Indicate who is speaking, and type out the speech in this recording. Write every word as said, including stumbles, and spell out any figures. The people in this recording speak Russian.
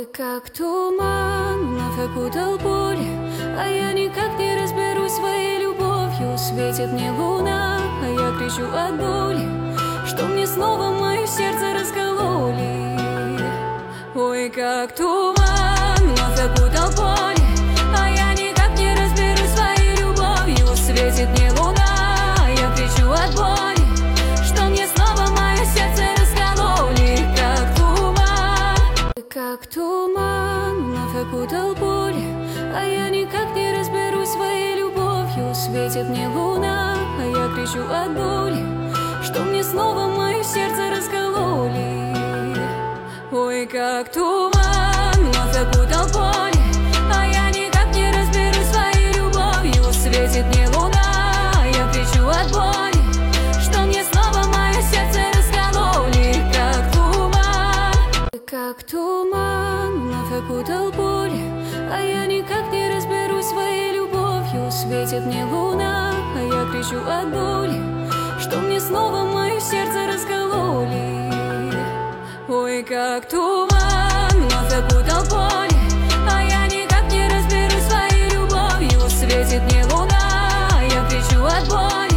Speaker 1: Как туман вновь окутал поле, а я никак не разберусь своей любовью. Светит мне луна, а я кричу от боли, что мне снова мое сердце раскололи. Ой, как туман вновь окутал поле, а я никак не разберусь своей любовью. Светит мне луна, а я кричу от боли, что мне снова мое сердце раскололи. Как туман, как туман вновь окутал поле, а я никак не разберусь своей любовью. Светит мне луна, а я кричу от боли, что мне снова мое сердце раскололи. Ой, как туман вновь окутал поле, а я никак не разберусь своей любовью. Светит мне луна, а я кричу от боли, что мне снова мое сердце раскололи. Как туман, как туман вновь окутал поле, а я никак не разберусь своей любовью. Светит мне луна, а я кричу от боли, что мне снова мое сердце раскололи. Ой, как туман вновь окутал поле, а я никак не разберусь своей любовью. Светит мне луна, а я кричу от боли,